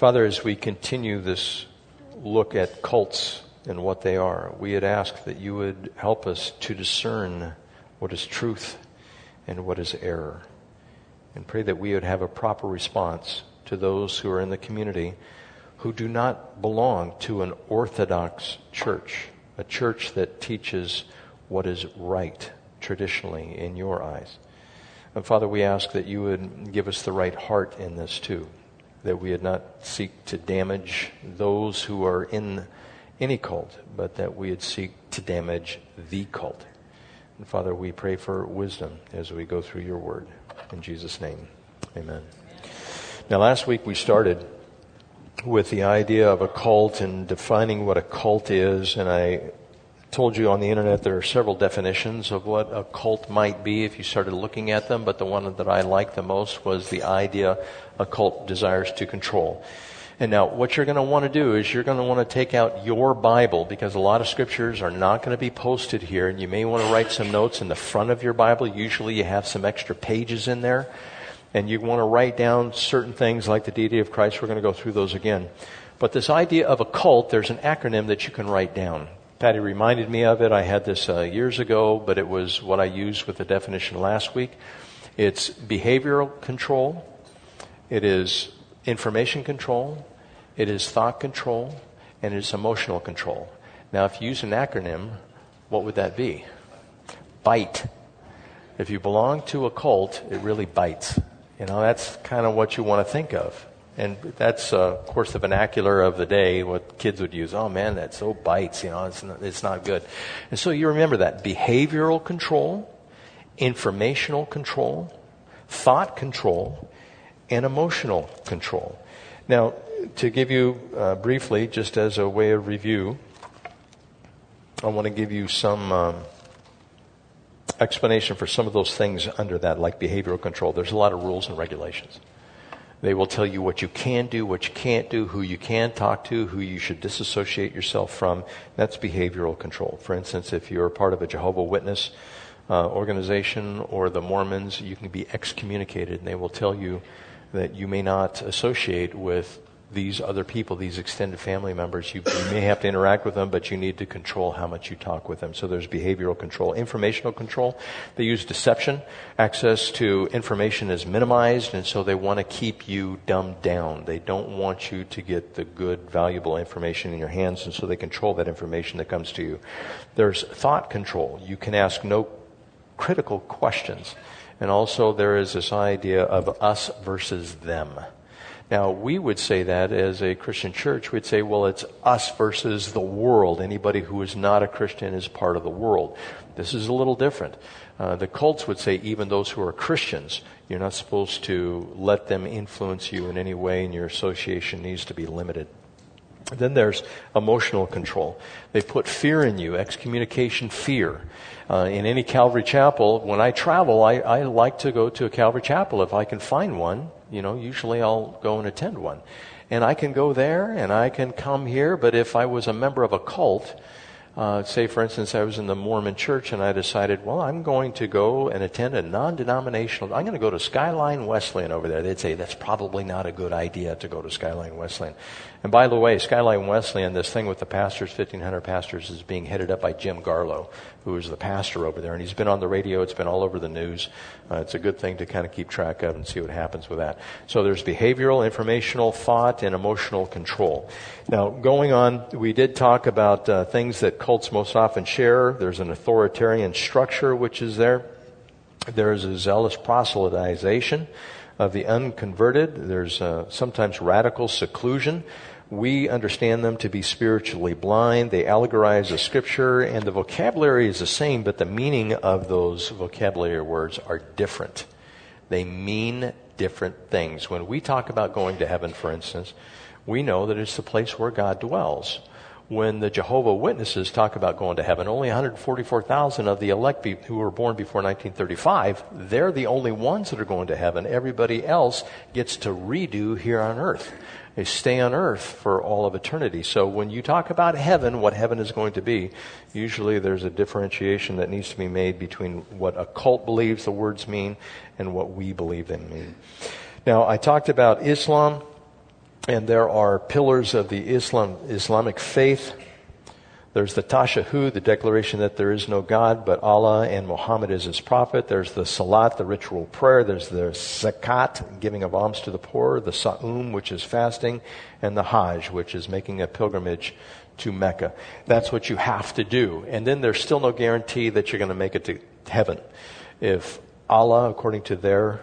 Father, as we continue this look at cults and what they are, we had asked that you would help us to discern what is truth and what is error, and pray that we would have a proper response to those who are in the community who do not belong to an orthodox church, a church that teaches what is right traditionally in your eyes. And Father, we ask that you would give us the right heart in this too, that we would not seek to damage those who are in any cult, but that we would seek to damage the cult. And Father, we pray for wisdom as we go through your word. In Jesus' name, amen. Now, last week we started with the idea of a cult and defining what a cult is, and I told you on the internet there are several definitions of what a cult might be if you started looking at them, but the one that I liked the most was the idea a cult desires to control. And now what you're going to want to do is you're going to want to take out your Bible, because a lot of scriptures are not going to be posted here, and you may want to write some notes in the front of your Bible. Usually you have some extra pages in there, and you want to write down certain things like the deity of Christ. We're going to go through those again. But this idea of a cult, there's an acronym that you can write down. Patty reminded me of it. I had this years ago, but it was what I used with the definition last week. It's behavioral control. It is information control. It is thought control. And it is emotional control. Now, if you use an acronym, what would that be? Bite. If you belong to a cult, it really bites. You know, that's kind of what you want to think of. And that's, of course, the vernacular of the day, what kids would use. Oh, man, that so bites, it's not good. And so you remember that. Behavioral control, informational control, thought control, and emotional control. Now, to give you briefly, just as a way of review, I want to give you some explanation for some of those things under that, like behavioral control. There's a lot of rules and regulations. They will tell you what you can do, what you can't do, who you can talk to, who you should disassociate yourself from. That's behavioral control. For instance, if you're part of a Jehovah's Witness organization or the Mormons, you can be excommunicated, and they will tell you that you may not associate with these other people, these extended family members. You may have to interact with them, but you need to control how much you talk with them. So there's behavioral control. Informational control, they use deception. Access to information is minimized, and so they want to keep you dumbed down. They don't want you to get the good, valuable information in your hands, and so they control that information that comes to you. There's thought control. You can ask no critical questions. And also there is this idea of us versus them. Now, we would say that as a Christian church, we'd say, well, it's us versus the world. Anybody who is not a Christian is part of the world. This is a little different. The cults would say even those who are Christians, you're not supposed to let them influence you in any way, and your association needs to be limited. Then there's emotional control. They put fear in you, excommunication fear. In any Calvary chapel, when I travel, I like to go to a Calvary chapel if I can find one. Usually I'll go and attend one. And I can go there and I can come here, but if I was a member of a cult, say for instance I was in the Mormon church and I decided, well, I'm going to go and attend a non-denominational, I'm going to go to Skyline Wesleyan over there. They'd say that's probably not a good idea to go to Skyline Wesleyan. And by the way, Skyline Wesleyan, this thing with the pastors, 1,500 pastors, is being headed up by Jim Garlow, who is the pastor over there. And he's been on the radio. It's been all over the news. It's a good thing to kind of keep track of and see what happens with that. So there's behavioral, informational, thought, and emotional control. Now, going on, we did talk about things that cults most often share. There's an authoritarian structure, which is there. There's a zealous proselytization of the unconverted. There's sometimes radical seclusion. We understand them to be spiritually blind. They allegorize the scripture, and the vocabulary is the same, but the meaning of those vocabulary words are different. They mean different things. When we talk about going to heaven, for instance, we know that it's the place where God dwells. When the Jehovah's Witnesses talk about going to heaven, only 144,000 of the elect who were born before 1935, they're the only ones that are going to heaven. Everybody else gets to redo here on earth. They stay on earth for all of eternity. So when you talk about heaven, what heaven is going to be, usually there's a differentiation that needs to be made between what a cult believes the words mean and what we believe they mean. Now, I talked about Islam. And there are pillars of the Islamic faith. There's the Tashahhud, the declaration that there is no God but Allah and Muhammad is his prophet. There's the Salat, the ritual prayer. There's the Zakat, giving of alms to the poor. The Sa'um, which is fasting. And the Hajj, which is making a pilgrimage to Mecca. That's what you have to do. And then there's still no guarantee that you're going to make it to heaven. If Allah, according to their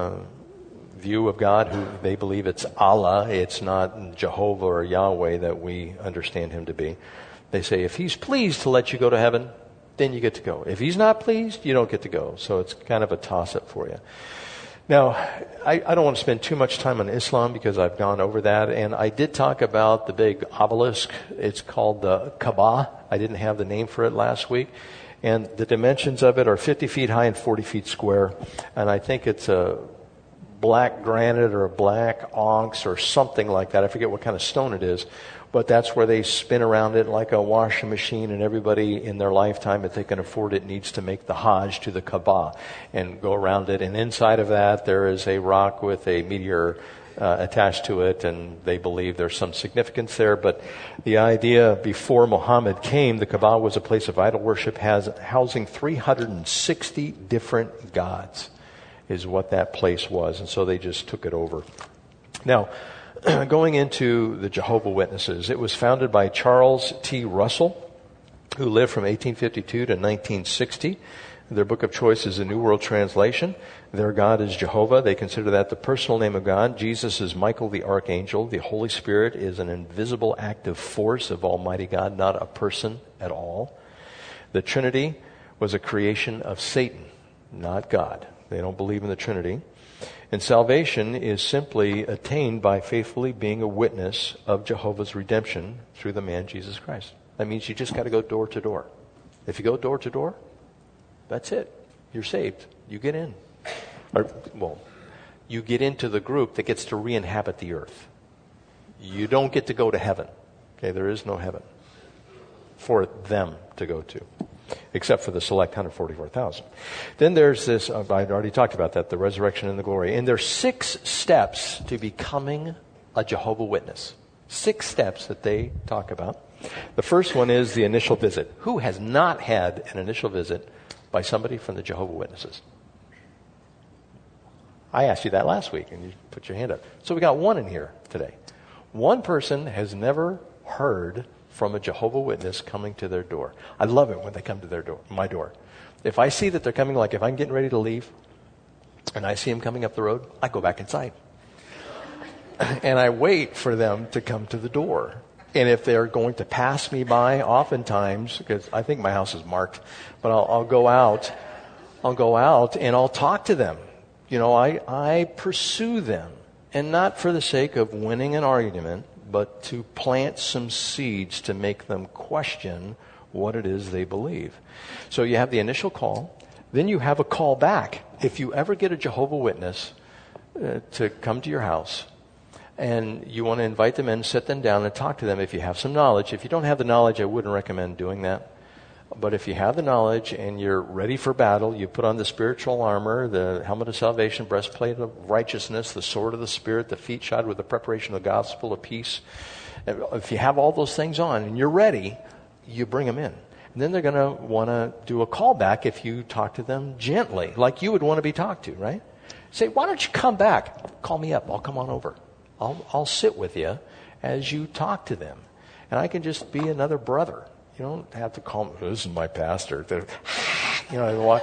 view of God, who they believe it's Allah, it's not Jehovah or Yahweh that we understand him to be. They say, if he's pleased to let you go to heaven, then you get to go. If he's not pleased, you don't get to go. So it's kind of a toss-up for you. Now, I don't want to spend too much time on Islam because I've gone over that. And I did talk about the big obelisk. It's called the Kaaba. I didn't have the name for it last week. And the dimensions of it are 50 feet high and 40 feet square. And I think it's a black granite or a black onyx or something like that. I forget what kind of stone it is. But that's where they spin around it like a washing machine, and everybody in their lifetime, if they can afford it, needs to make the Hajj to the Kaaba and go around it. And inside of that, there is a rock with a meteor attached to it, and they believe there's some significance there. But the idea before Muhammad came, the Kaaba was a place of idol worship, housing 360 different gods is what that place was. And so they just took it over. Now, going into the Jehovah's Witnesses, it was founded by Charles T. Russell, who lived from 1852 to 1960. Their book of choice is the New World Translation. Their God is Jehovah. They consider that the personal name of God. Jesus is Michael the Archangel. The Holy Spirit is an invisible active force of Almighty God, not a person at all. The Trinity was a creation of Satan, not God. They don't believe in the Trinity. And salvation is simply attained by faithfully being a witness of Jehovah's redemption through the man Jesus Christ. That means you just got to go door to door. If you go door to door, that's it. You're saved. You get in. You get into the group that gets to re-inhabit the earth. You don't get to go to heaven. Okay, there is no heaven for them to go to, except for the select 144,000. Then there's this, I've already talked about that, the resurrection and the glory. And there's 6 steps to becoming a Jehovah's Witness. 6 steps that they talk about. The first one is the initial visit. Who has not had an initial visit by somebody from the Jehovah's Witnesses? I asked you that last week, and you put your hand up. So we got one in here today. One person has never heard from a Jehovah's Witness coming to their door. I love it when they come to their door, my door. If I see that they're coming, like if I'm getting ready to leave, and I see them coming up the road, I go back inside. And I wait for them to come to the door. And if they're going to pass me by, oftentimes, because I think my house is marked, but I'll go out and I'll talk to them. You know, I pursue them, and not for the sake of winning an argument, but to plant some seeds to make them question what it is they believe. So you have the initial call, then you have a call back. If you ever get a Jehovah's Witness to come to your house, and you want to invite them in, sit them down and talk to them if you have some knowledge. If you don't have the knowledge, I wouldn't recommend doing that. But if you have the knowledge and you're ready for battle, you put on the spiritual armor, the helmet of salvation, breastplate of righteousness, the sword of the Spirit, the feet shod with the preparation of the gospel of peace. If you have all those things on and you're ready, you bring them in. And then they're going to want to do a callback if you talk to them gently, like you would want to be talked to, right? Say, why don't you come back? Call me up. I'll come on over. I'll sit with you as you talk to them. And I can just be another brother. You don't have to call me, this is my pastor. You know,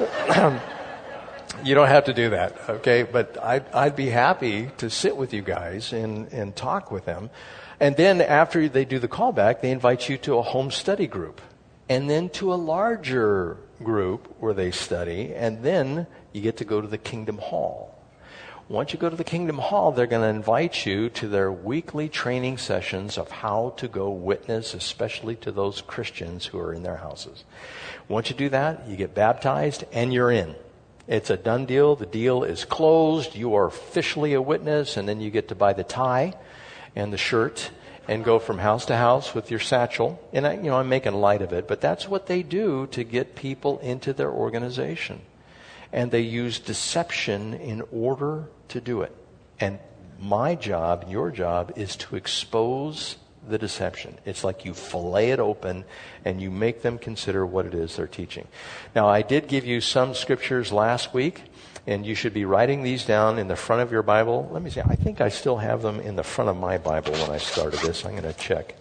you don't have to do that, okay? But I'd be happy to sit with you guys and talk with them. And then after they do the callback, they invite you to a home study group. And then to a larger group where they study. And then you get to go to the Kingdom Hall. Once you go to the Kingdom Hall, they're going to invite you to their weekly training sessions of how to go witness, especially to those Christians who are in their houses. Once you do that, you get baptized and you're in. It's a done deal. The deal is closed. You are officially a witness, and then you get to buy the tie and the shirt and go from house to house with your satchel. And I'm making light of it, but that's what they do to get people into their organization. And they use deception in order to do it. And My job, your job, is to expose the deception. It's like you fillet it open and you make them consider what it is they're teaching. Now, I did give you some scriptures last week, and you should be writing these down in the front of your Bible. Let me see. I think I still have them in the front of my Bible when I started this. I'm going to check.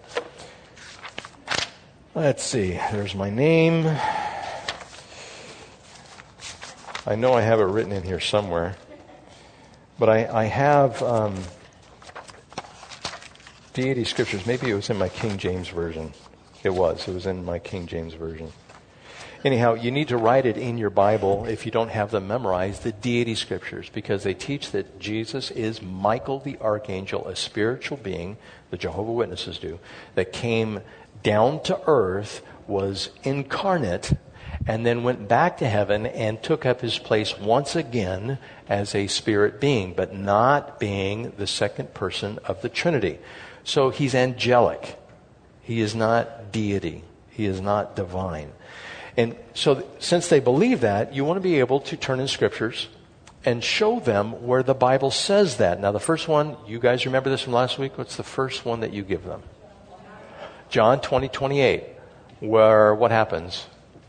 Let's see. There's my name. I know I have it written in here somewhere. But I have deity scriptures. Maybe it was in my King James Version. It was in my King James Version. Anyhow, you need to write it in your Bible if you don't have them memorized, the deity scriptures, because they teach that Jesus is Michael the Archangel, a spiritual being, the Jehovah's Witnesses do, that came down to earth, was incarnate, and then went back to heaven and took up his place once again as a spirit being, but not being the second person of the Trinity. So he's angelic. He is not deity. He is not divine. And so since they believe that, you want to be able to turn in scriptures and show them where the Bible says that. Now the first one, you guys remember this from last week? What's the first one that you give them? John 20:28, where what happens?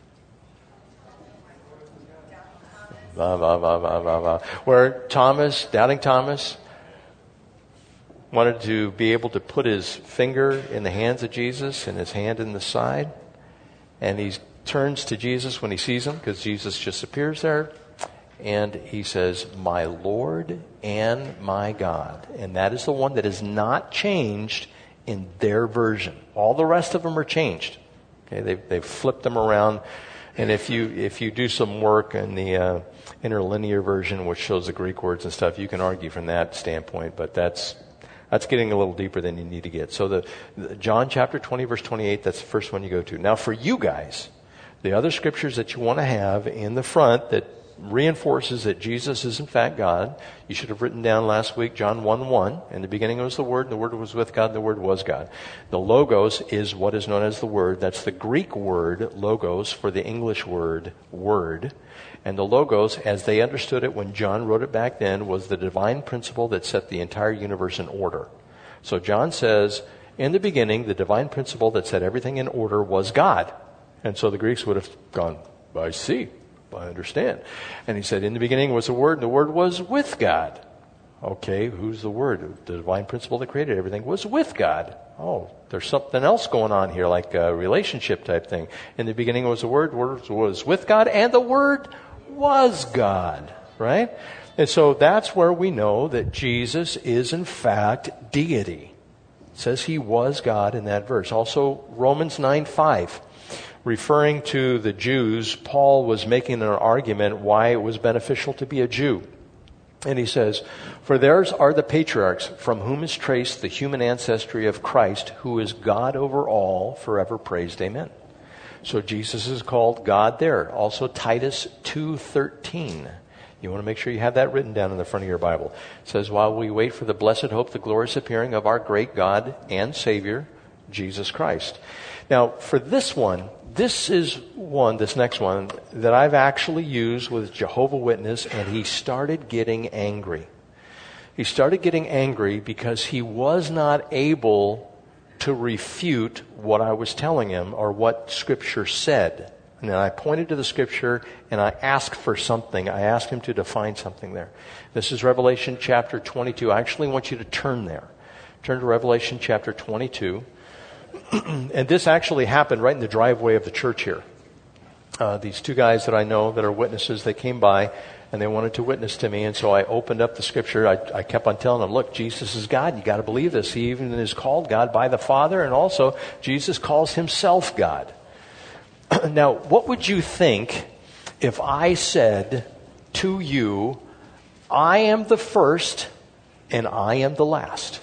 Where Thomas, doubting Thomas, wanted to be able to put his finger in the hands of Jesus and his hand in the side. And he turns to Jesus when he sees him, because Jesus just appears there. And he says, "My Lord and my God." And that is the one that is not changed in their version. All the rest of them are changed. Okay, they've flipped them around. And if you do some work in the interlinear version, which shows the Greek words and stuff, you can argue from that standpoint. But that's getting a little deeper than you need to get. So the John chapter 20, verse 28, that's the first one you go to. Now for you guys, the other scriptures that you want to have in the front that reinforces that Jesus is in fact God, you should have written down last week, John 1:1. In the beginning was the Word, and the Word was with God, and the Word was God. The Logos is what is known as the Word. That's the Greek word, Logos, for the English word, Word. And the Logos, as they understood it when John wrote it back then, was the divine principle that set the entire universe in order. So John says, in the beginning, the divine principle that set everything in order was God. And so the Greeks would have gone, I see, I understand. And he said, in the beginning was the Word, and the Word was with God. Okay, who's the Word? The divine principle that created everything was with God. Oh, there's something else going on here, like a relationship type thing. In the beginning was the Word was with God, and the Word was God, right? And so that's where we know that Jesus is in fact deity. It says he was God in that verse. Also, Romans 9:5. Referring to the Jews, Paul was making an argument why it was beneficial to be a Jew. And he says, "For theirs are the patriarchs, from whom is traced the human ancestry of Christ, who is God over all, forever praised. Amen." So Jesus is called God there. Also Titus 2:13. You want to make sure you have that written down in the front of your Bible. It says, "While we wait for the blessed hope, the glorious appearing of our great God and Savior, Jesus Christ." Now, for this one, this next one, that I've actually used with Jehovah's Witness, and he started getting angry. He started getting angry because he was not able to refute what I was telling him or what Scripture said. And then I pointed to the Scripture and I asked for something. I asked him to define something there. This is Revelation chapter 22. I actually want you to turn there. Turn to Revelation chapter 22. And this actually happened right in the driveway of the church here. These two guys that I know that are witnesses, they came by and they wanted to witness to me. And so I opened up the Scripture. I kept on telling them, look, Jesus is God. You got to believe this. He even is called God by the Father. And also Jesus calls himself God. Now, what would you think if I said to you, I am the first and I am the last.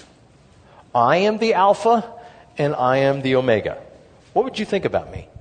I am the Alpha and I am the Omega. What would you think about me?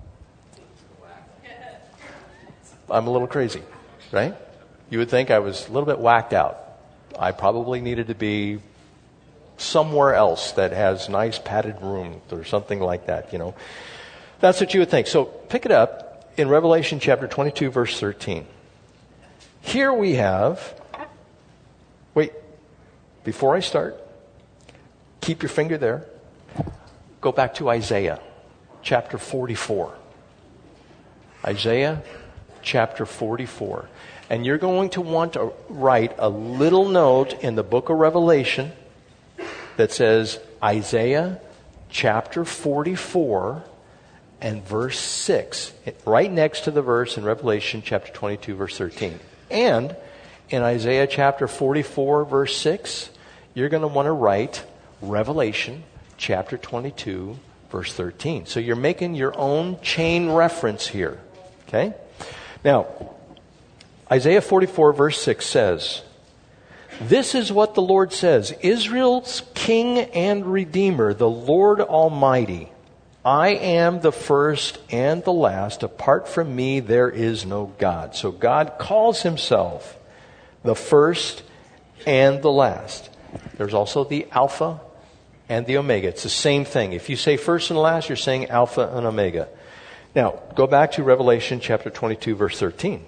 I'm a little crazy, right? You would think I was a little bit whacked out. I probably needed to be somewhere else that has nice padded room or something like that, you know. That's what you would think. So pick it up in Revelation chapter 22, verse 13. Here we have, before I start, keep your finger there. Go back to Isaiah chapter 44. Isaiah chapter 44. And you're going to want to write a little note in the book of Revelation that says Isaiah chapter 44 and verse 6, right next to the verse in Revelation chapter 22, verse 13. And in Isaiah chapter 44, verse 6, you're going to want to write Revelation chapter 22, verse 13. So you're making your own chain reference here. Okay? Now, Isaiah 44, verse 6 says, "This is what the Lord says, Israel's King and Redeemer, the Lord Almighty. I am the first and the last. Apart from me, there is no God." So God calls himself the first and the last. There's also the Alpha and the Omega. It's the same thing. If you say first and last, you're saying Alpha and Omega. Now, go back to Revelation chapter 22, verse 13.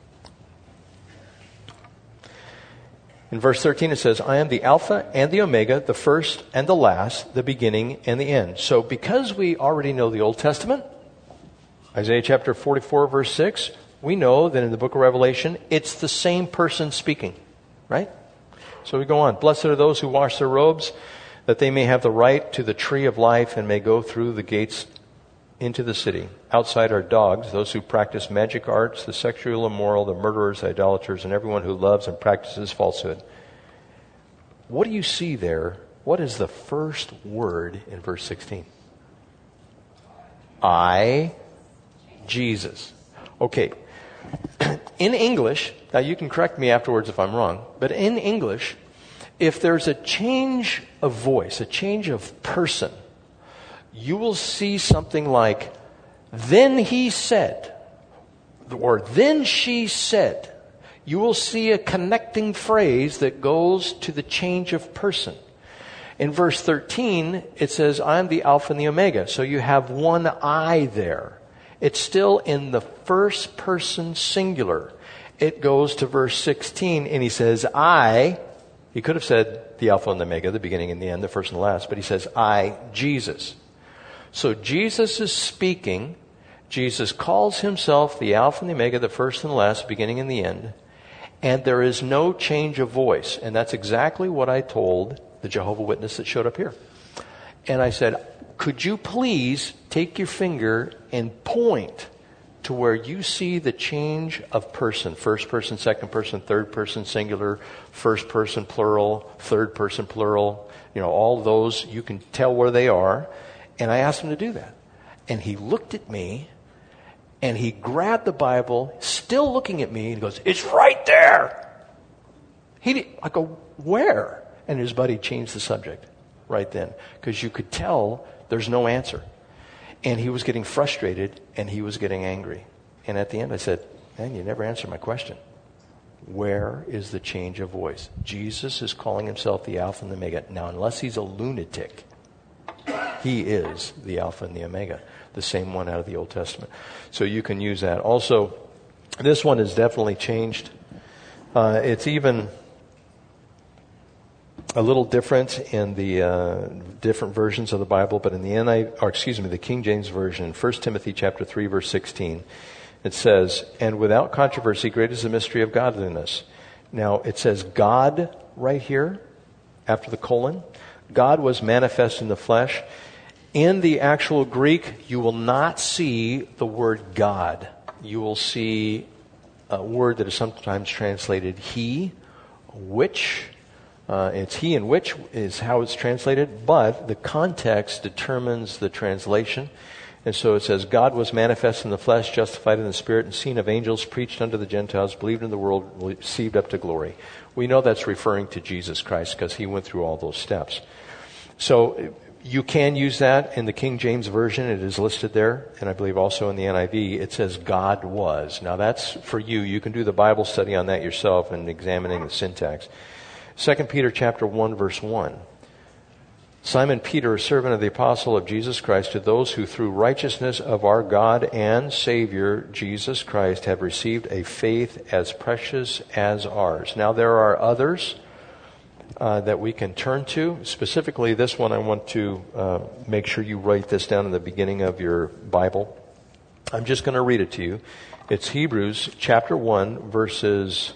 In verse 13 it says, "I am the Alpha and the Omega, the first and the last, the beginning and the end." So because we already know the Old Testament, Isaiah chapter 44, verse 6, we know that in the book of Revelation, it's the same person speaking, right? So we go on. "Blessed are those who wash their robes, that they may have the right to the tree of life and may go through the gates into the city. Outside are dogs, those who practice magic arts, the sexually immoral, the murderers, the idolaters, and everyone who loves and practices falsehood." What do you see there? What is the first word in verse 16? I, Jesus. Okay. In English, now you can correct me afterwards if I'm wrong, but in English, if there's a change of voice, a change of person, you will see something like, "Then he said," or "Then she said." You will see a connecting phrase that goes to the change of person. In verse 13, it says, "I am the Alpha and the Omega." So you have one I there. It's still in the first person singular. It goes to verse 16, and he says, "I," he could have said the Alpha and the Omega, the beginning and the end, the first and the last, but he says, "I, Jesus." So Jesus is speaking. Jesus calls himself the Alpha and the Omega, the first and the last, the beginning and the end. And there is no change of voice. And that's exactly what I told the Jehovah's Witness that showed up here. And I said, "Could you please take your finger and point to where you see the change of person? First person, second person, third person singular, first person plural, third person plural. You know, all those, you can tell where they are." And I asked him to do that. And he looked at me, and he grabbed the Bible, still looking at me, and he goes, "It's right there." I go, "Where?" And his buddy changed the subject right then, because you could tell there's no answer. And he was getting frustrated, and he was getting angry. And at the end I said, "Man, you never answered my question. Where is the change of voice?" Jesus is calling himself the Alpha and the Omega. Now, unless he's a lunatic, he is the Alpha and the Omega, the same one out of the Old Testament. So you can use that. Also, this one is definitely changed. It's even a little different in the different versions of the Bible, but in the the King James Version, 1 Timothy chapter 3, verse 16, it says, "And without controversy, great is the mystery of godliness." Now, it says God right here, after the colon. God was manifest in the flesh. In the actual Greek, you will not see the word God. You will see a word that is sometimes translated he, which. It's he and which is how it's translated, but the context determines the translation. And so it says, "God was manifest in the flesh, justified in the spirit, and seen of angels, preached unto the Gentiles, believed in the world, received up to glory." We know that's referring to Jesus Christ because he went through all those steps. So you can use that in the King James Version. It is listed there. And I believe also in the NIV, it says God was. Now that's for you. You can do the Bible study on that yourself and examining the syntax. 2 Peter chapter 1, verse 1. "Simon Peter, a servant of the apostle of Jesus Christ, to those who through righteousness of our God and Savior Jesus Christ have received a faith as precious as ours." Now there are others that we can turn to. Specifically, this one I want to make sure you write this down in the beginning of your Bible. I'm just going to read it to you. It's Hebrews chapter 1, verses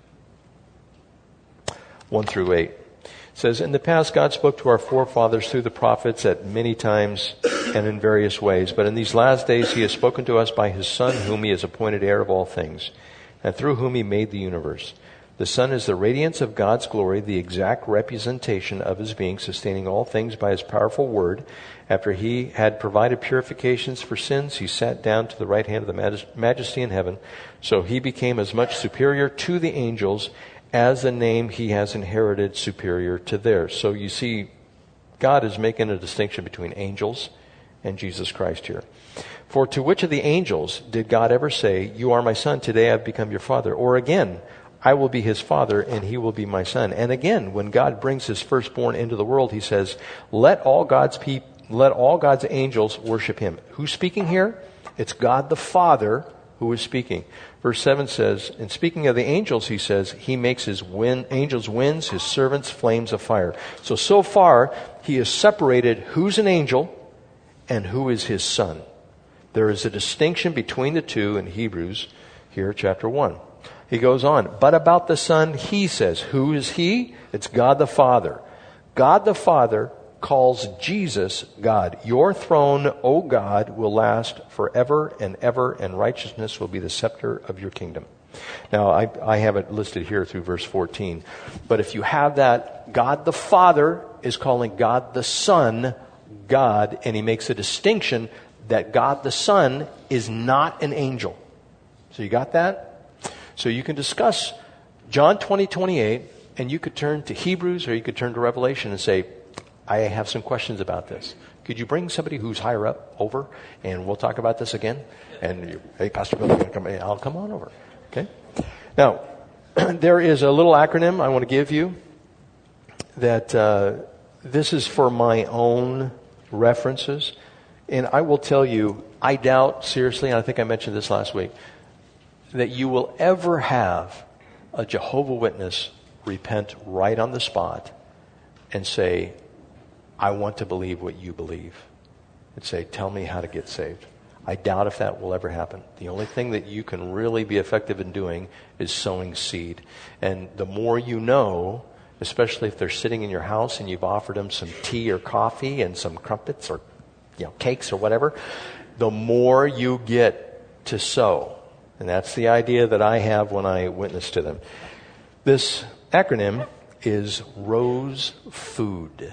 1 through 8. It says, "In the past, God spoke to our forefathers through the prophets at many times and in various ways. But in these last days, He has spoken to us by His Son, whom He has appointed heir of all things, and through whom He made the universe. The Son is the radiance of God's glory, the exact representation of His being, sustaining all things by His powerful word. After He had provided purifications for sins, He sat down to the right hand of the Majesty in heaven. So He became as much superior to the angels as the name He has inherited superior to theirs." So you see, God is making a distinction between angels and Jesus Christ here. "For to which of the angels did God ever say, 'You are my son, today I have become your father'? Or again, 'I will be his father, and he will be my son'? And again, when God brings His firstborn into the world, He says, 'Let all God's angels worship Him.'" Who's speaking here? It's God the Father who is speaking. Verse 7 says, in speaking of the angels, He says, He makes His angels winds, His servants flames of fire. So far, He has separated who's an angel and who is His son. There is a distinction between the two in Hebrews here, chapter 1. He goes on, "But about the Son, He says," who is He? It's God the Father. God the Father calls Jesus God. "Your throne, O God, will last forever and ever, and righteousness will be the scepter of your kingdom." Now, I have it listed here through verse 14. But if you have that, God the Father is calling God the Son God, and He makes a distinction that God the Son is not an angel. So you got that? So you can discuss John 20:28, and you could turn to Hebrews, or you could turn to Revelation and say, "I have some questions about this. Could you bring somebody who's higher up over, and we'll talk about this again?" And "Hey, Pastor Bill, I'll come on over." Okay. Now, there is a little acronym I want to give you that this is for my own references. And I will tell you, I doubt seriously, and I think I mentioned this last week, that you will ever have a Jehovah's Witness repent right on the spot and say, "I want to believe what you believe," and say, "Tell me how to get saved." I doubt if that will ever happen. The only thing that you can really be effective in doing is sowing seed. And the more you know, especially if they're sitting in your house and you've offered them some tea or coffee and some crumpets or cakes or whatever, the more you get to sow. And that's the idea that I have when I witness to them. This acronym is ROSE Food.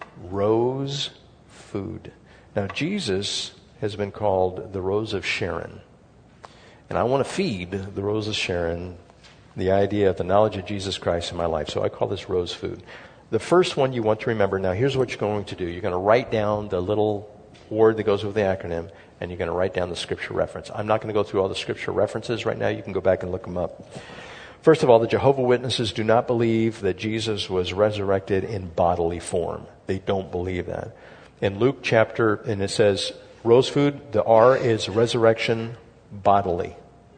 ROSE Food. Now, Jesus has been called the Rose of Sharon. And I want to feed the Rose of Sharon the idea of the knowledge of Jesus Christ in my life. So I call this Rose Food. The first one you want to remember, now here's what you're going to do. You're going to write down the little word that goes with the acronym, and you're going to write down the scripture reference. I'm not going to go through all the scripture references right now. You can go back and look them up. First of all, the Jehovah's Witnesses do not believe that Jesus was resurrected in bodily form. They don't believe that. In Luke chapter, and it says, Rose Food, the R is resurrection bodily.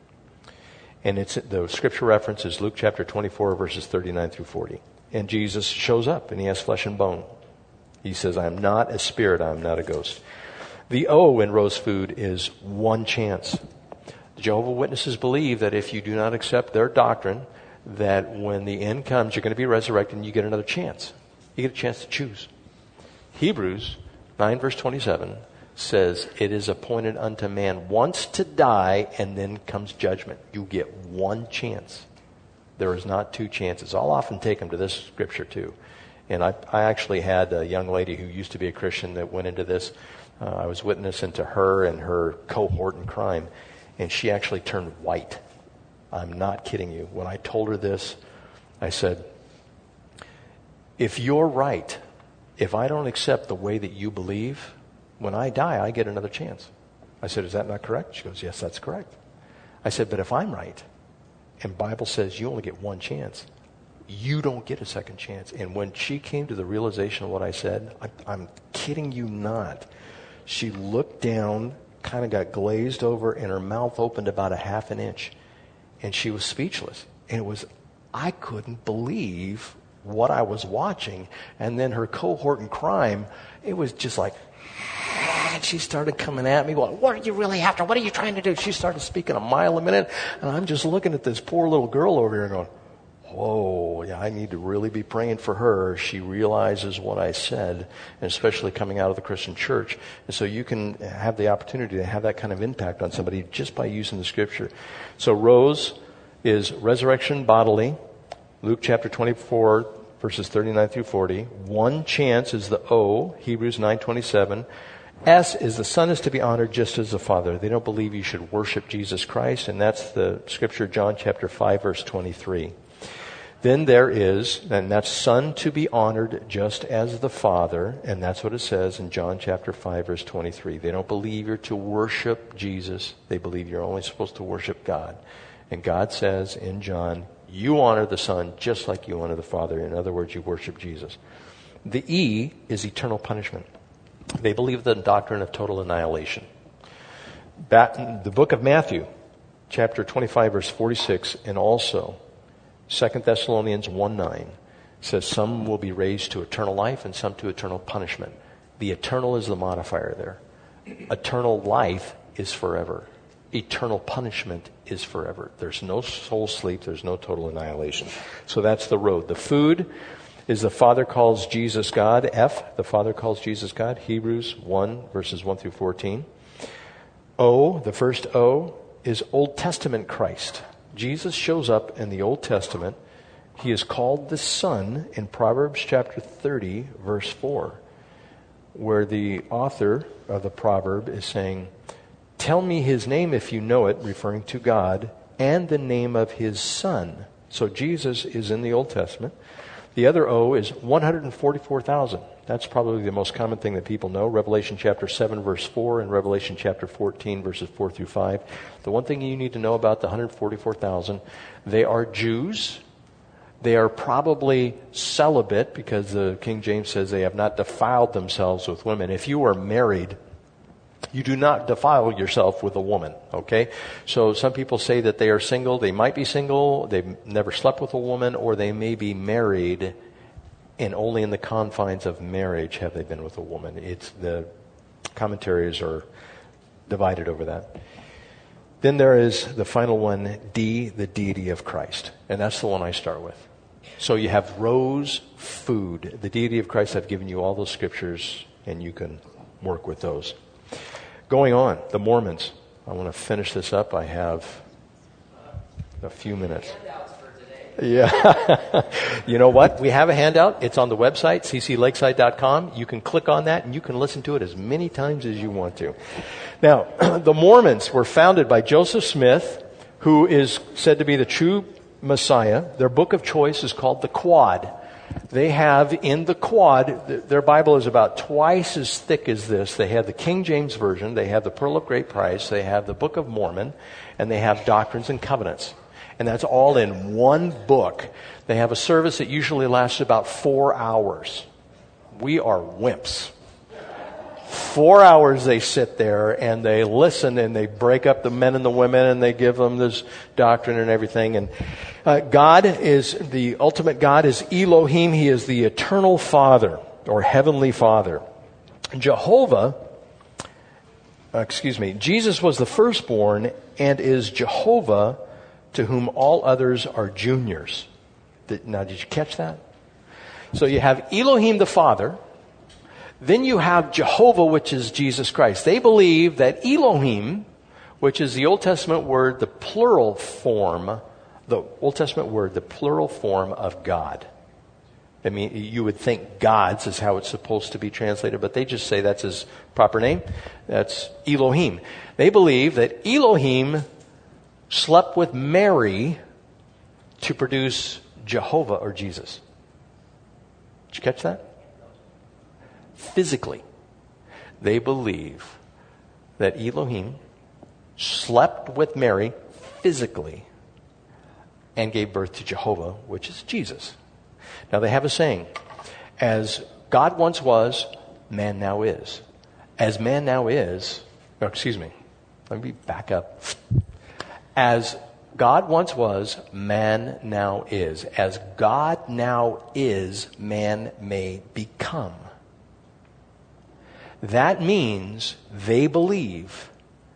And the scripture reference is Luke chapter 24, verses 39 through 40. And Jesus shows up, and He has flesh and bone. He says, "I am not a spirit, I am not a ghost." The O in Rose Food is one chance. The Jehovah's Witnesses believe that if you do not accept their doctrine, that when the end comes, you're going to be resurrected and you get another chance. You get a chance to choose. Hebrews 9, verse 27 says, "It is appointed unto man once to die, and then comes judgment." You get one chance. There is not two chances. I'll often take them to this scripture too. And I actually had a young lady who used to be a Christian that went into this. I was witnessing to her and her cohort in crime, and she actually turned white. I'm not kidding you. When I told her this, I said, "If you're right, if I don't accept the way that you believe, when I die, I get another chance." I said, "Is that not correct?" She goes, "Yes, that's correct." I said, "But if I'm right, and Bible says you only get one chance, you don't get a second chance." And when she came to the realization of what I said, I'm kidding you not, she looked down, kind of got glazed over, and her mouth opened about a ½ inch. And she was speechless. And I couldn't believe what I was watching. And then her cohort in crime, it was just like, and she started coming at me, going, what are you really after? What are you trying to do? She started speaking a mile a minute, and I'm just looking at this poor little girl over here and going, whoa, yeah, I need to really be praying for her. She realizes what I said, and especially coming out of the Christian church. And so you can have the opportunity to have that kind of impact on somebody just by using the scripture. So rose is resurrection bodily. Luke chapter 24, verses 39 through 40. One chance is the O, Hebrews 9:27. S is the Son is to be honored just as the Father. They don't believe you should worship Jesus Christ, and that's the scripture, John chapter 5, verse 23. Then there is, and that's Son to be honored just as the Father, and that's what it says in John chapter 5, verse 23. They don't believe you're to worship Jesus. They believe you're only supposed to worship God. And God says in John, you honor the Son just like you honor the Father. In other words, you worship Jesus. The E is eternal punishment. They believe the doctrine of total annihilation. The book of Matthew, chapter 25, verse 46, and also 2 Thessalonians 1:9 says some will be raised to eternal life and some to eternal punishment. The eternal is the modifier there. Eternal life is forever. Eternal punishment is forever. There's no soul sleep. There's no total annihilation. So that's the road. The food is the Father calls Jesus God. F, the Father calls Jesus God. Hebrews 1, verses 1 through 14. O, the first O, is Old Testament Christ. Jesus shows up in the Old Testament. He is called the Son in Proverbs chapter 30, verse 4, where the author of the proverb is saying, tell me his name if you know it, referring to God, and the name of his Son. So Jesus is in the Old Testament. The other O is 144,000. That's probably the most common thing that people know. Revelation chapter 7, verse 4, and Revelation chapter 14, verses 4 through 5. The one thing you need to know about the 144,000, they are Jews. They are probably celibate because the King James says they have not defiled themselves with women. If you are married, you do not defile yourself with a woman, okay? So some people say that they are single. They might be single. They've never slept with a woman, or they may be married, and only in the confines of marriage have they been with a woman. It's the commentaries are divided over that. Then there is the final one, D, the deity of Christ. And that's the one I start with. So you have rose, food. The deity of Christ, I've given you all those scriptures, and you can work with those. Going on, the Mormons. I want to finish this up. I have a few minutes. Yeah. You know what? We have a handout. It's on the website, cclakeside.com. You can click on that and you can listen to it as many times as you want to. Now, the Mormons were founded by Joseph Smith, who is said to be the true Messiah. Their book of choice is called the Quad. They have in the Quad, their Bible is about twice as thick as this. They have the King James Version, they have the Pearl of Great Price, they have the Book of Mormon, and they have Doctrines and Covenants. And that's all in one book. They have a service that usually lasts about 4 hours. We are wimps. 4 hours they sit there and they listen and they break up the men and the women and they give them this doctrine and everything. And God is, the ultimate God is Elohim. He is the eternal Father or Heavenly Father. Jesus was the firstborn and is Jehovah, to whom all others are juniors. Now, did you catch that? So you have Elohim the Father. Then you have Jehovah, which is Jesus Christ. They believe that Elohim, which is the Old Testament word, the plural form, the Old Testament word, the plural form of God. I mean, you would think gods is how it's supposed to be translated, but they just say that's his proper name. That's Elohim. They believe that Elohim slept with Mary to produce Jehovah or Jesus. Did you catch that? Physically, they believe that Elohim slept with Mary physically and gave birth to Jehovah, which is Jesus. Now they have a saying, as God once was, man now is. As man now is, let me back up. As God once was, man now is. As God now is, man may become. That means they believe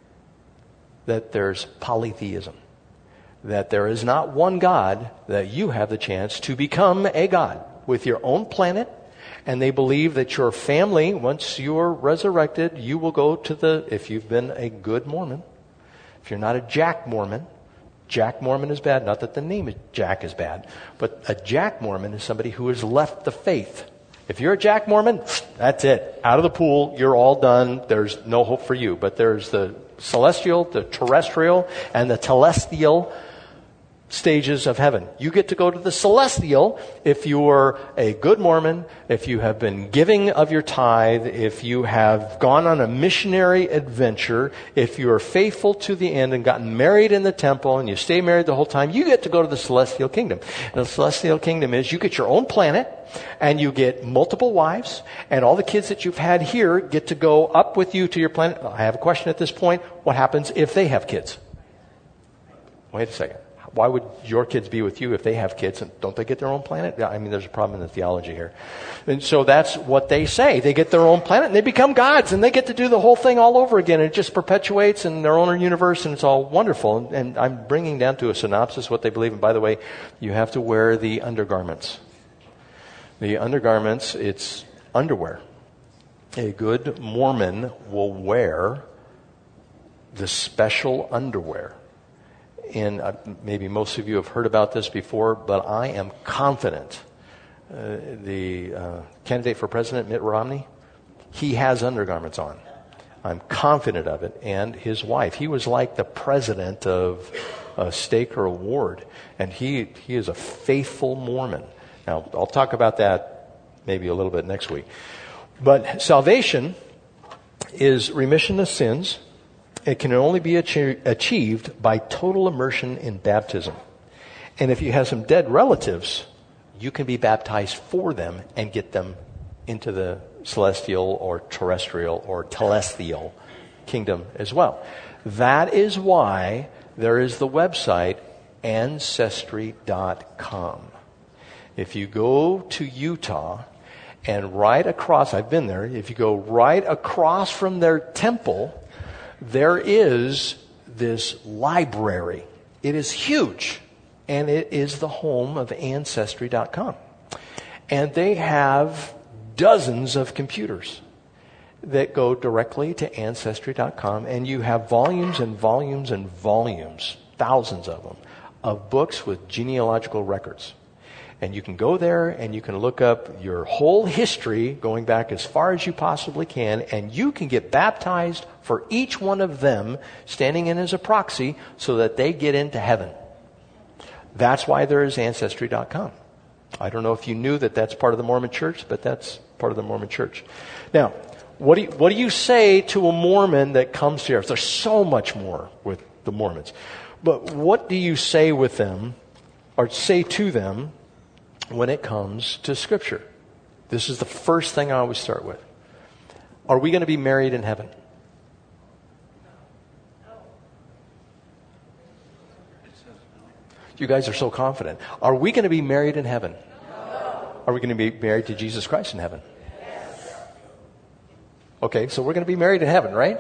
that there's polytheism. That there is not one God, that you have the chance to become a God with your own planet. And they believe that your family, once you're resurrected, you will go to if you've been a good Mormon, if you're not a Jack Mormon is bad. Not that the name Jack is bad, but a Jack Mormon is somebody who has left the faith. If you're a Jack Mormon, that's it. Out of the pool, you're all done. There's no hope for you. But there's the celestial, the terrestrial, and the telestial stages of heaven. You get to go to the celestial if you are a good Mormon, if you have been giving of your tithe, if you have gone on a missionary adventure, if you are faithful to the end and gotten married in the temple and you stay married the whole time, you get to go to the celestial kingdom. And the celestial kingdom is you get your own planet and you get multiple wives, and all the kids that you've had here get to go up with you to your planet. I have a question at this point. What happens if they have kids? Wait a second. Why would your kids be with you if they have kids? And don't they get their own planet? Yeah, I mean, there's a problem in the theology here. And so that's what they say. They get their own planet and they become gods and they get to do the whole thing all over again. And it just perpetuates in their own universe and it's all wonderful. And I'm bringing down to a synopsis what they believe. And by the way, you have to wear the undergarments. The undergarments, it's underwear. A good Mormon will wear the special underwear. And maybe most of you have heard about this before, but I am confident the candidate for president, Mitt Romney, he has undergarments on. I'm confident of it. And his wife, he was like the president of a stake or award. And he is a faithful Mormon. Now, I'll talk about that maybe a little bit next week. But salvation is remission of sins. It can only be achieved by total immersion in baptism. And if you have some dead relatives, you can be baptized for them and get them into the celestial or terrestrial or telestial kingdom as well. That is why there is the website Ancestry.com. If you go to Utah and right across, I've been there, if you go right across from their temple, there is this library. It is huge, and it is the home of Ancestry.com. And they have dozens of computers that go directly to Ancestry.com, and you have volumes and volumes and volumes, thousands of them, of books with genealogical records. And you can go there and you can look up your whole history going back as far as you possibly can, and you can get baptized for each one of them, standing in as a proxy so that they get into heaven. That's why there is Ancestry.com. I don't know if you knew that that's part of the Mormon Church, but that's part of the Mormon Church. Now, what do you say to a Mormon that comes here? There's so much more with the Mormons. But what do you say with them, or say to them, when it comes to Scripture? This is the first thing I always start with. Are we going to be married in heaven? You guys are so confident. Are we going to be married in heaven? Are we going to be married to Jesus Christ in heaven? Okay, so we're going to be married in heaven, right?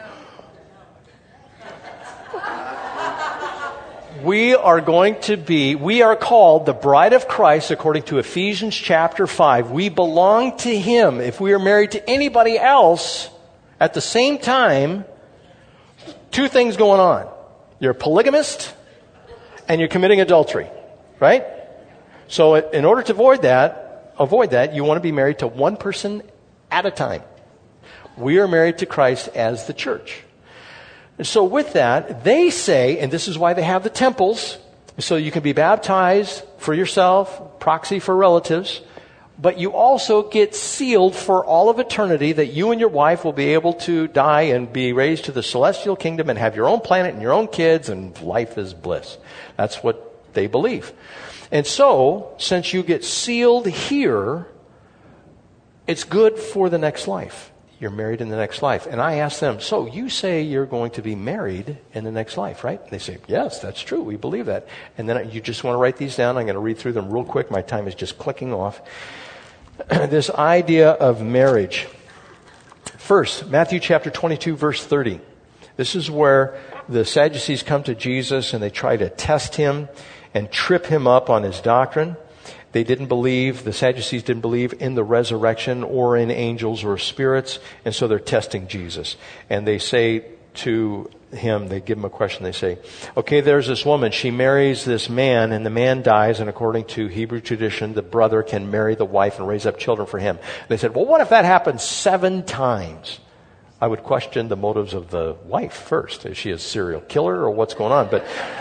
We are called the bride of Christ according to Ephesians chapter 5. We belong to Him. If we are married to anybody else at the same time, two things going on. You're a polygamist and you're committing adultery, right? So in order to avoid that, you want to be married to one person at a time. We are married to Christ as the church. And so with that, they say, and this is why they have the temples, so you can be baptized for yourself, proxy for relatives, but you also get sealed for all of eternity that you and your wife will be able to die and be raised to the celestial kingdom and have your own planet and your own kids, and life is bliss. That's what they believe. And so, since you get sealed here, it's good for the next life. you're married in the next life. And I asked them, so you say you're going to be married in the next life, right? And they say, yes, that's true. We believe that. And then you just want to write these down. I'm going to read through them real quick. My time is just clicking off. This idea of marriage. First, Matthew chapter 22, verse 30. This is where the Sadducees come to Jesus and they try to test him and trip him up on his doctrine. The Sadducees didn't believe in the resurrection or in angels or spirits, and so they're testing Jesus. And they say to him, they give him a question, they say, okay, there's this woman, she marries this man, and the man dies, and according to Hebrew tradition, the brother can marry the wife and raise up children for him. They said, well, what if that happens 7 times? I would question the motives of the wife first. Is she a serial killer or what's going on?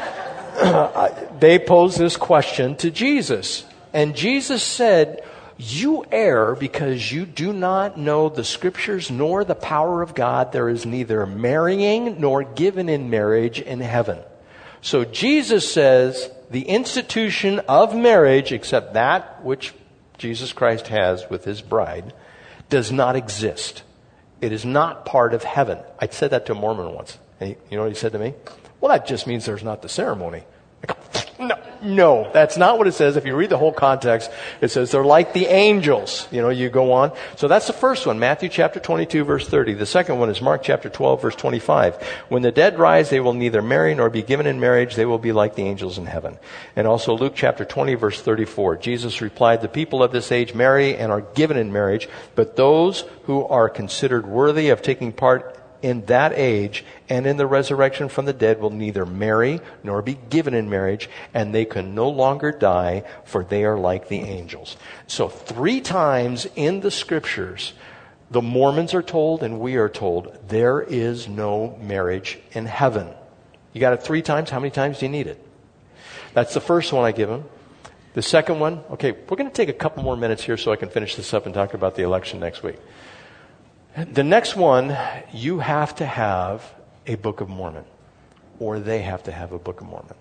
But they posed this question to Jesus. And Jesus said, you err because you do not know the scriptures nor the power of God. There is neither marrying nor given in marriage in heaven. So Jesus says the institution of marriage, except that which Jesus Christ has with his bride, does not exist. It is not part of heaven. I said that to a Mormon once. And you know what he said to me? Well, that just means there's not the ceremony. I go, no, that's not what it says. If you read the whole context, it says they're like the angels. You go on. So that's the first one, Matthew chapter 22, verse 30. The second one is Mark chapter 12, verse 25. When the dead rise, they will neither marry nor be given in marriage. They will be like the angels in heaven. And also Luke chapter 20, verse 34. Jesus replied, the people of this age marry and are given in marriage, but those who are considered worthy of taking part in that age and in the resurrection from the dead will neither marry nor be given in marriage, and they can no longer die, for they are like the angels. So 3 times in the scriptures, the Mormons are told and we are told there is no marriage in heaven. You got it 3 times? How many times do you need it? That's the first one I give them. The second one, okay, we're going to take a couple more minutes here so I can finish this up and talk about the election next week. The next one, you have to have a Book of Mormon, or they have to have a Book of Mormon.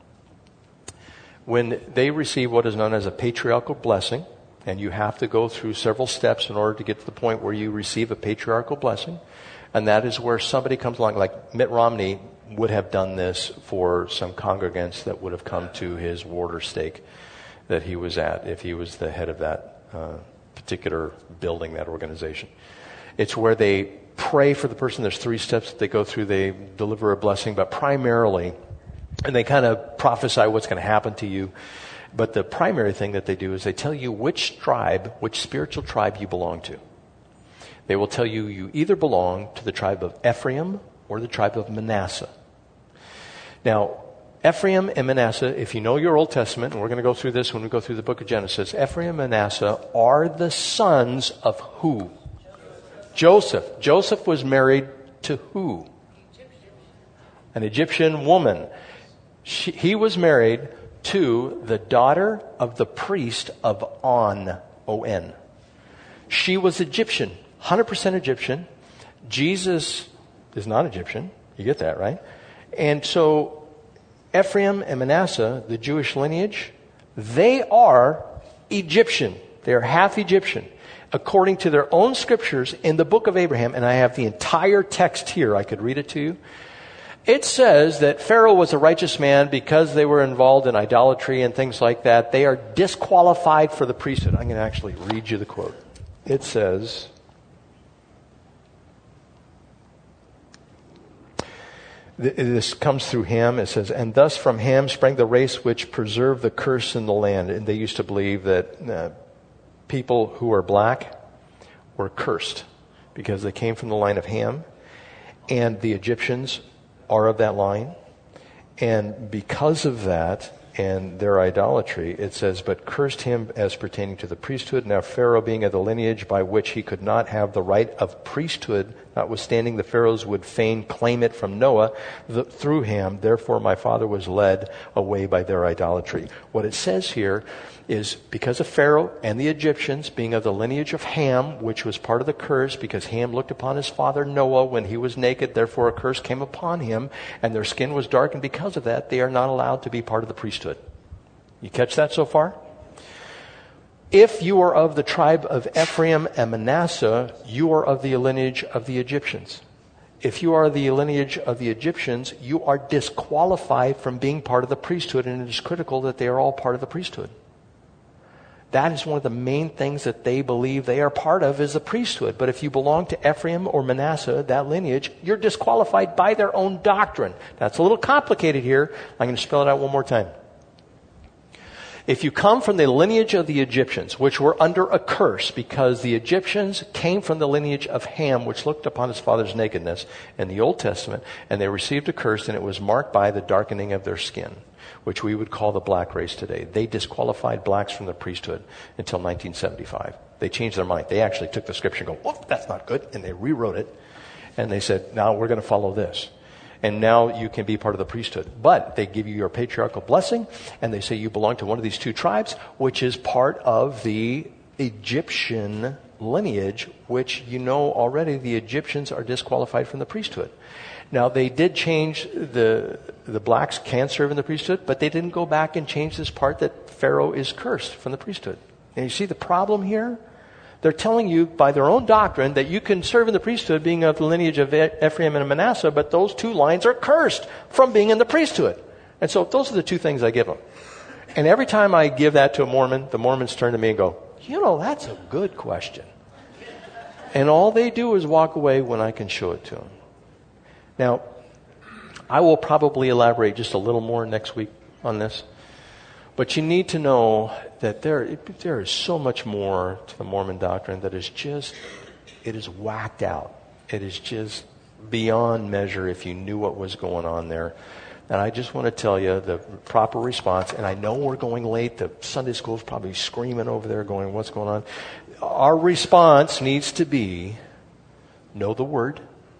When they receive what is known as a patriarchal blessing, and you have to go through several steps in order to get to the point where you receive a patriarchal blessing, and that is where somebody comes along, like Mitt Romney would have done this for some congregants that would have come to his water stake that he was at, if he was the head of that particular building, that organization. It's where they pray for the person. There's 3 steps that they go through. They deliver a blessing, but primarily, and they kind of prophesy what's going to happen to you. But the primary thing that they do is they tell you which tribe, which spiritual tribe you belong to. They will tell you you either belong to the tribe of Ephraim or the tribe of Manasseh. Now, Ephraim and Manasseh, if you know your Old Testament, and we're going to go through this when we go through the book of Genesis, Ephraim and Manasseh are the sons of who? Joseph. Joseph was married to who? An Egyptian woman. He was married to the daughter of the priest of On, O-N. She was Egyptian, 100% Egyptian. Jesus is not Egyptian. You get that, right? And so Ephraim and Manasseh, the Jewish lineage, they are Egyptian. They are half Egyptian. According to their own scriptures in the book of Abraham, and I have the entire text here, I could read it to you. It says that Pharaoh was a righteous man because they were involved in idolatry and things like that. They are disqualified for the priesthood. I'm going to actually read you the quote. It says, this comes through Ham. It says, and thus from Ham sprang the race which preserved the curse in the land. And they used to believe that people who are black were cursed because they came from the line of Ham, and the Egyptians are of that line. And because of that and their idolatry, it says, but cursed him as pertaining to the priesthood. Now Pharaoh, being of the lineage by which he could not have the right of priesthood, notwithstanding the Pharaohs would fain claim it from Noah through Ham. Therefore my father was led away by their idolatry. What it says here is because of Pharaoh and the Egyptians being of the lineage of Ham, which was part of the curse, because Ham looked upon his father Noah when he was naked, therefore a curse came upon him, and their skin was dark, and because of that, they are not allowed to be part of the priesthood. You catch that so far? If you are of the tribe of Ephraim and Manasseh, you are of the lineage of the Egyptians. If you are the lineage of the Egyptians, you are disqualified from being part of the priesthood, and it is critical that they are all part of the priesthood. That is one of the main things that they believe they are part of, is the priesthood. But if you belong to Ephraim or Manasseh, that lineage, you're disqualified by their own doctrine. That's a little complicated here. I'm going to spell it out one more time. If you come from the lineage of the Egyptians, which were under a curse because the Egyptians came from the lineage of Ham, which looked upon his father's nakedness in the Old Testament, and they received a curse, and it was marked by the darkening of their skin, which we would call the black race today. They disqualified blacks from the priesthood until 1975. They changed their mind. They actually took the scripture and go, "Oh, that's not good," and they rewrote it, and they said, "Now we're going to follow this." And now you can be part of the priesthood. But they give you your patriarchal blessing, and they say you belong to one of these two tribes, which is part of the Egyptian lineage, which you know already the Egyptians are disqualified from the priesthood. Now, they did change the blacks can serve in the priesthood, but they didn't go back and change this part that Pharaoh is cursed from the priesthood. And you see the problem here? They're telling you by their own doctrine that you can serve in the priesthood being of the lineage of Ephraim and Manasseh, but those two lines are cursed from being in the priesthood. And so those are the two things I give them. And every time I give that to a Mormon, the Mormons turn to me and go, "That's a good question." And all they do is walk away when I can show it to them. Now, I will probably elaborate just a little more next week on this. But you need to know that there is so much more to the Mormon doctrine that is it is whacked out. It is just beyond measure if you knew what was going on there. And I just want to tell you the proper response, and I know we're going late. The Sunday school is probably screaming over there going, "What's going on?" Our response needs to be, know the Word.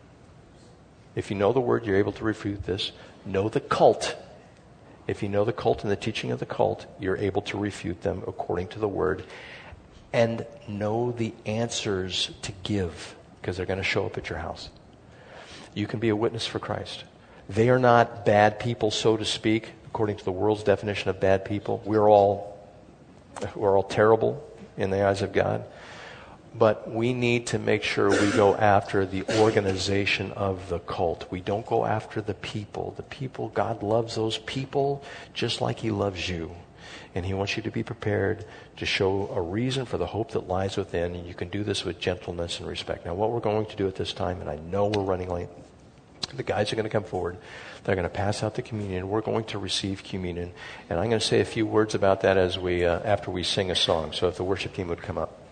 If you know the Word, you're able to refute this. Know the cult. If you know the cult and the teaching of the cult, you're able to refute them according to the Word. And know the answers to give, because they're going to show up at your house. You can be a witness for Christ. They are not bad people, so to speak, according to the world's definition of bad people. We're all terrible in the eyes of God. But we need to make sure we go after the organization of the cult. We don't go after the people. The people, God loves those people just like He loves you. And He wants you to be prepared to show a reason for the hope that lies within. And you can do this with gentleness and respect. Now, what we're going to do at this time, and I know we're running late, the guys are going to come forward. They're going to pass out the communion. We're going to receive communion. And I'm going to say a few words about that as after we sing a song. So if the worship team would come up.